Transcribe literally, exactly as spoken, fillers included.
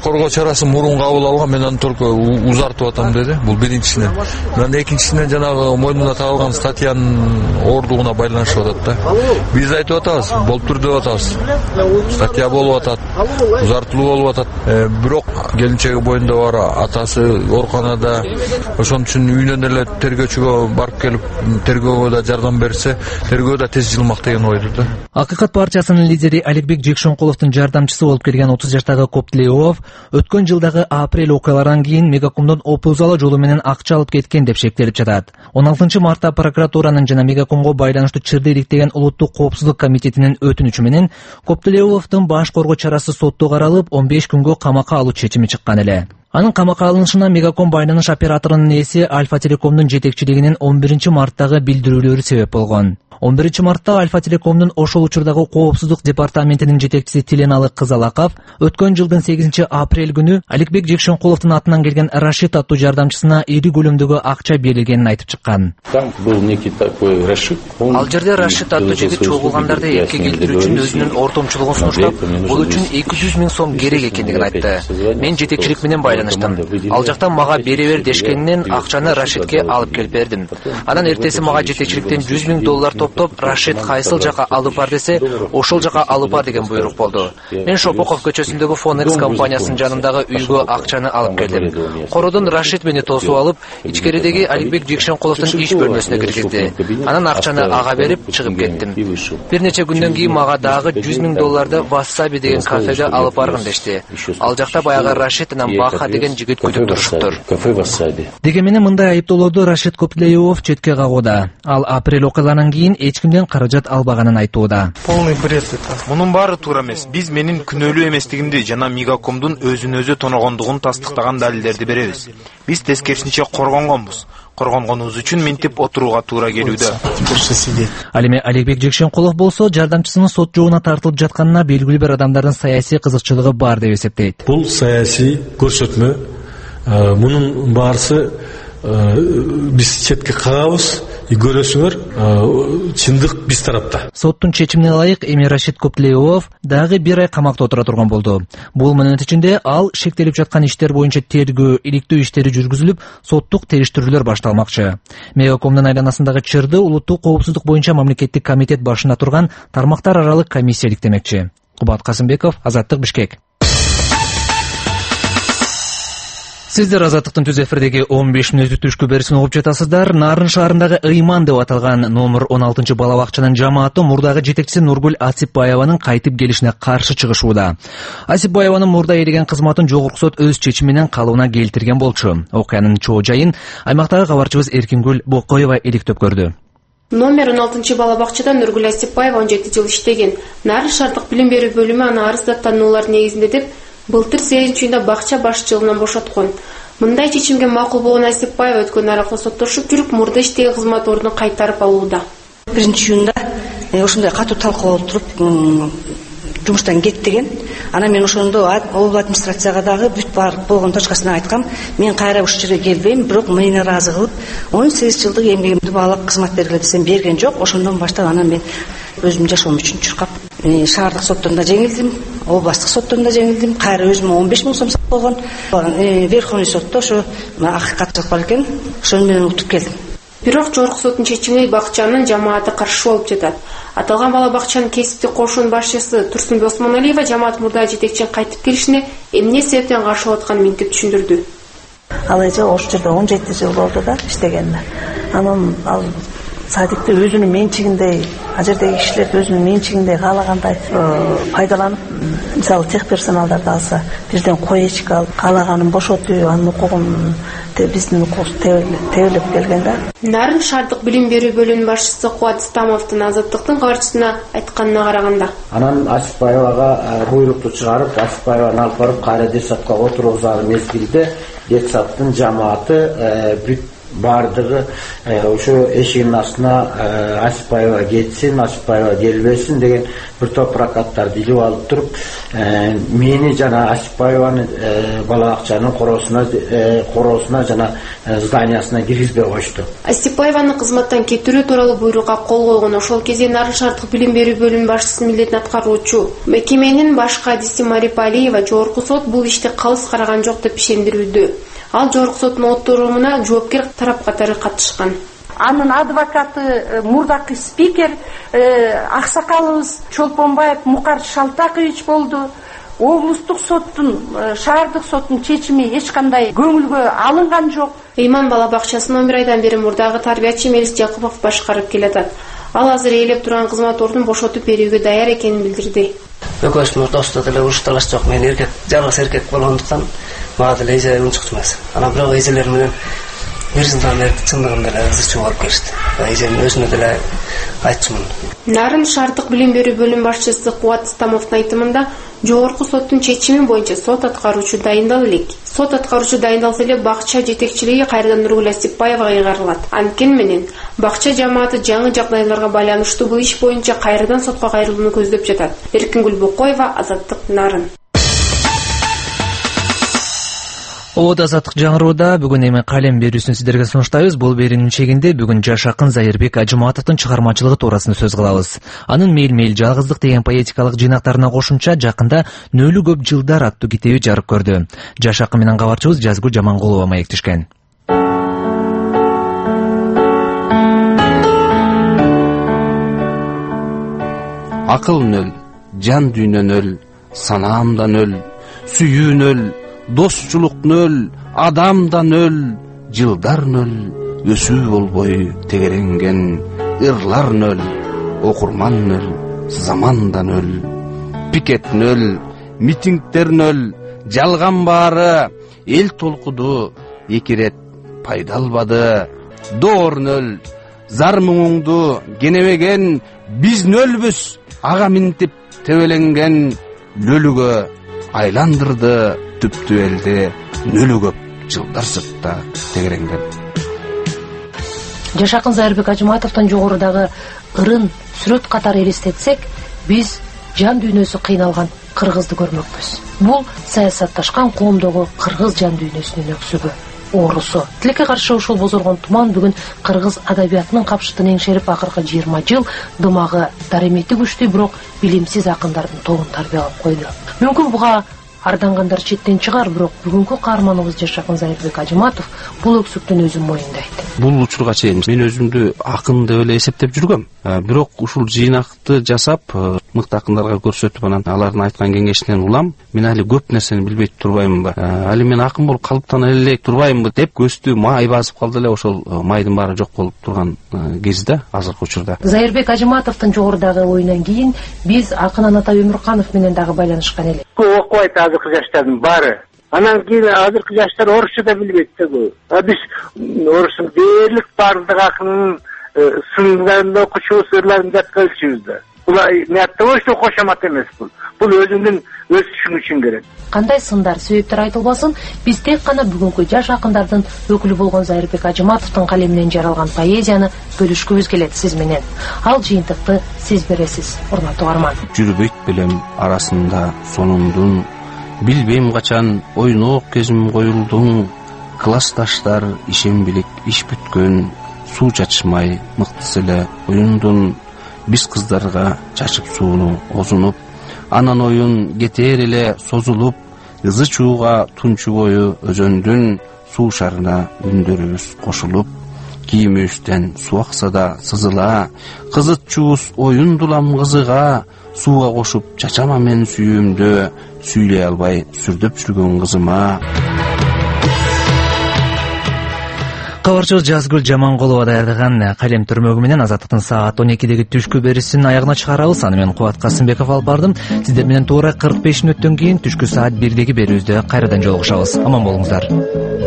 коргоо чарасын мурун кабыл алган, мен аны только узартып атам деди. Бул биринчисинен. Анан экинчисинен жанагы мойнуна тагылган статьянын ордугуна байланышып атат да. Биз айтып атабыз, болуптур деп атабыз. Статья болуп атат, узартылуу болуп атат. Бирок келинчеги боюнда бар атасы ооруканада, ошон үчүн үйүнөн эле тергөөчүгө барып келип, тергөөгө да жардам берсе, тергөө да тез жылмак деген ойдо да. Акыйкат партиясынын лидери Аликбек Жекшенкуловдун жардамчысы болуп келген отуз жаштагы Коптилеуов өткөн жылдагы апрель окуяларынан кийин Мегакомдон опузала жолу менен акча алып кеткен деп шектелип жатат. он алтынчы мартта прокуратуранын жана Мегакомго байланыштуу чырды иликтеген улуттук коопсуздук комитетинин өтүнүчү менен Коптилеуовдун баш коргоо чарасы сотто каралып, он беш күнгө камакка алуу чечими чыккан эле. Анын камакка алынышына Мегаком байланыш операторунун ээси Альфа Телекомдун жетекчилигинин он биринчи марттагы билдирүүлөрү себеп болгон. он биринчи мартта Альфа Телекомдун ошол учурдагы коопсуздук департаментинин жетекчиси Тиленалы Кызалаков өткөн жылдын сегизинчи апрель күнү Аликбек Жекшенкуловдун атынан келген Рашид аттуу жардамчысына ири көлөмдөгү акча берилгенин айтып чыккан. Ал жерде Рашид аттуу жигит чогулгандарды эпке келтирүү үчүн өзүнүн ортомчулугун сунуштап, бул үчүн эки жүз миң сом керек экендигин айтты. Мен жетекчилик менен байланыштым. Ал жактан мага бере бер дешкенинен акчаны Рашидке алып келип бердим. Анан эртеси мага жетекчиликтен жүз миң доллар топтоп, Рашид кайсыл жака алып бар десе, ошол жака алып бар деген буйрук болду. Мен Шопоков көчөсүндөгү Фонекс компаниясынын жанындагы үйгө акчаны алып келдим. Кородон Рашид мени тосуп алып, ичкеридеги Аликбек Жекшенкуловдун иш бөлмөсүнө киргизди. Анан акчаны ага берип чыгып кеттим. Бир нече күндөн кийин мага дагы жүз миң долларды Вассаби деген кафеге алып баргын дешти. Ал жакта баягы Рашид анан Баха деген жигит күтүп туруштур. Деген менен мындай айыптоолорду Рашид Коптилеуов четке кагууда. Ал апрель окуяларынан кийин эч кимден каражат албаганын айтууда. Полный бред это. Мунун баары туура эмес. Биз менин күнөөлүү эместигимди жана Мегакомдун өзүн өзү тоногондугун тастыктаган далилдерди беребиз. Биз тескерисинче коргонгонбуз. Коргонгонубуз үчүн минтип отурууга туура келүүдө. Ал эми Аликбек Жекшенкулов болсо жардамчысынын сот жообуна тартылып жатканына белгилүү бир адамдардын саясий кызыкчылыгы бар деп эсептейт. Бул саясий көрсөтмө. Мунун баарысы биз четке кагабыз, и көрөсүңөр, чындык биз тарапта. Соттун чечимине ылайык эми Рашид Коптилеуов дагы бир ай камакта отура турган болду. Бул мөөнөт ичинде ал шектелип жаткан иштер боюнча тергөө, иликтөө иштери жүргүзүлүп, соттук териштирүүлөр башталмакчы. Мегакомдун айланасындагы чырды улуттук коопсуздук боюнча мамлекеттик комитет башында турган тармактар аралык комиссия иликтемекчи. Кубат Касымбеков, Азаттык, Бишкек. Сиздер Азаттыктын түз эфирдеги он беш мүнөттүк түшкү берүүсүн угуп жатасыздар. Нарын шаарындагы Ыйман деп аталган номер он алтынчы бала бакчанын жамааты мурдагы жетекчиси Нургүл Асипбаеванын кайтып келишине каршы чыгышууда. Асипбаеванын мурда ээлеген кызматын жогорку сот өз чечими менен калыбына келтирген болчу. Окуянын чоо жайын аймактагы кабарчыбыз Эркингүл Бокоева иликтеп көрдү. Номер он алтынчы бала бакчада Нургүл Асипбаева он жети жыл иштеген. Нарын шаардык билим берүү бөлүмү аны арыз даттануулар негизинде деп былтыр сегизинчи июнда бакча башчылыгынан бошоткон. Мындай чечимге макул болгон Асипбаева өткөн аралыкта соттошуп жүрүп, мурда иштеген кызмат ордун кайтарып алууда. биринчи июнда ошондой катуу талкуу болуп туруп жумуштан кет деген. Анан мен ошондо облус администрацияга дагы бүт бар болгон точкасына айткам, мен кайра ушул жерге келбейм, бирок мени ыраазы кылып, он сегиз жылдык эмгегимди баалап кызмат бергиле десем берген жок. Ошондон баштап анан мен өзүм жашоом үчүн чуркап, шаардык соттон да жеңилдим, областтык соттон да жеңилдим. Кайра өзүмө он беш миң сом болгон. Верховный сотто ошо акыйкат чыгып бар экен. Ошону менен утуп келдим. Бирок жогорку соттун чечимине бакчанын жамааты каршы болуп жатат. Аталган бала бакчанын кесиптик кошуунун башчысы Турсунбек Осмоналиева жамаат мурда жетекчинин кайтып келишине эмне себептен каршы болуп атканын минтип түшүндүрдү. Ал эже ошол жерде он жети жыл болду да иштегенине. Анан ал садикти өзүнүн менчигиндей, ал жердеги кишилерди өзүнүн менчигиндей каалагандай пайдаланып, мисалы техперсоналдарды алса, бирден коечка алып, каалаганын бошотуу, анын укугун биздин укугубуз тебелеп келген да. Нарын шаардык билим берүү бөлүмүнүн башчысы Кубат Стамовдун Азаттыктын кабарчысына айтканына караганда, анан Асипбаевага буйрукту чыгарып, Асипбаеваны алып барып кайра детсадка отургузган мезгилде детсадтын жамааты бүт бардығы ошо эшигинин астына Асипбаева кетсин, Асипбаева келбесин деген бир топ плакаттарды илип алып туруп, мени жана Асипбаеваны бала бакчанын короосуна короосуна жана зданиясына киргизбей кошту. Асипбаеваны кызматтан кетирүү тууралуу буйрукка кол койгон ошол кезде Нарын шаардык билим берүү бөлүмүнүн башчысынын милдетин аткаруучу мекеменин баш кадиси Марипа Алиева жогорку сот бул ишти калыс караган жок деп ишендирүүдө. Ал жогорку соттун отурумуна жоопкер тарап катары катышкан. Анын адвокаты мурдакы спикер аксакалыбыз Чолпонбаев Мукар Шалтакович болду. Облустук соттун, шаардык соттун чечими эч кандай көңүлгө алынган жок. Ыйман бала бакчасын он бир айдан бери мурдагы тарбиячы Мелис Жакупов башкарып келатат. Ал азыр ээлеп турган кызмат ордун бошотуп берүүгө даяр экенин билдирди. Экөөбүздүн ортосунда деле урушталаш жок. Мен эркек, жалгыз эркек болгондуктан мага деле эже унчукчу эмес. Анан бирок эжелер менен бир жылдан бери чындыгында деле кызык чыгарып келишти. Эженин өзүнө деле айтчумун. Нарын шаардык билим берүү бөлүм башчысы Кубат Истамовдун айтымында жогорку соттун чечими боюнча сот аткаруучу дайындал элек. Сот аткаруучу дайындалса эле бакча жетекчилиги кайрадан Нургүл Асипбаевага ыйгарылат. Анткени менен бакча жамааты жаңы жагдайларга байланыштуу бул иш боюнча кайрадан сотко кайрылууну көздөп жатат. Эркингүл Бокоева, Азаттык, Нарын. Ода Азаттык жаңырууда бүгүн эми калем берүүсүн сиздерге сунуштайбыз. Бул берүүнүн чегинде бүгүн жаш акын Зайырбек Ажыматовдун чыгармачылыгы туурасында сөз кылабыз. Анын Мейл-мейл жалгыздык деген поэтикалык жыйнактарына кошумча жакында Нөлүү көп жылдар аттуу китеби жарык көрдү. Жаш акын менен кабарчыбыз Жазгүл Жамангулова маектешкен. Акыл нөл, жан дүйнө нөл, санаамда нөл, сүйүү нөл, достчулук нөл, адамда нөл, жылдар нөл, өсүү болбой тегеренген, ырлар нөл, окурман нөл, заманда нөл, пикет нөл, митингдер нөл, жалган баары, эл толкуду, эки рет пайда албады, доор нөл, зар муңуңду кенебеген, биз нөлбүз, ага минтип тебеленген, нөлүгө айландырды түптү элди, нөлүү көп жылдар сыртта тегеренген. Жаш акын Зайырбек Ажыматовдун жогорудагы ырын сүрөт катары элестетсек, биз жан дүйнөсү кыйналган кыргызды көрмөкпүз. Бул саясатташкан коомдогу кыргыз жан дүйнөсүнүн өксүгү, оорусу. Тилекке каршы ушул бозоргон туман бүгүн кыргыз адабиятынын капшытын эңшерип акыркы жыйырма жыл дымагы даремети күчтүү, бирок билимсиз акындардын тобун тарбиялап койду. Мүмкүн буга ардангандар четтен чыгар, бирок бүгүнкү каарманыбыз жаш акын Зайырбек Ажыматов бул өксүктүн өзүн моюндайт. Бул учурга чейин мен өзүмдү акын деп эле эсептеп жүргөм. Бирок ушул жыйнакты жасап, мыкты акындарга көрсөтүп, анан алардын айткан кеңешинен улам, мен али көп нерсени билбей турбаймынбы? Али мен акын болуп калыптана элек турбаймынбы деп көздү май басып калды эле, ошол майдын баары жок болуп турган кезде, азыркы учурда. Зайырбек Ажыматовдун жогорудагы оюнан кийин биз акын Аната Өмүрканов менен дагы байланышкан элек. Окубайт азыркы жаштардын баары. Анан кийин азыркы жаштар орусча да билбейт да көп. Биз орустун дээрлик бардык акынын сындарында окучубуз, ырларын жатка өлчүбүз да. Бул мяттобойчу кошомат эмес бул. Бул өзүнүн өз түшүнү үчүн керек. Кандай сындар, себептер айтылбасын, биз тек гана бүгүнкү жаш акындардын өкүлү болгон Зайырбек Ажыматовдун калеминен жаралган поэзияны бөлүшкүбүз келет сиз менен. Ал жыйынтыкты сиз бересиз, урматтуу арман. Жүрбөйт белем арасында сонундун, билбейм качан ойнок кезим коюлдуң, классташтар ишенбилик иш бүткөн, суу чачышмай мыктысы эле оюндун, биз кыздарга чачып сууну озунуп, анан оюн кетер эле созулуп, ызы чууга тунчу бою өзөндүн, суу шарына үндөрүбүз кошулуп, кийимибизден суу акса да сызыла, кызытчубуз оюндулам кызыга, сууга кошуп чачама мен сүйүүмдү, сүйлөй албай сүрдөп жүргөн кызыма. Кабарчыбыз Жазгүл Жамангулова даярдаган калем түрмөгү менен Азаттыктын саат он экидеги түшкү берүүсүн аягына чыгарабыз. Аны мен Кубат Касымбеков алып бардым. Сиздер менен туура кырк беш мүнөттөн кийин түшкү саат бирдеги берүүбүздө кайрадан жолугушабыз. Аман болуңуздар.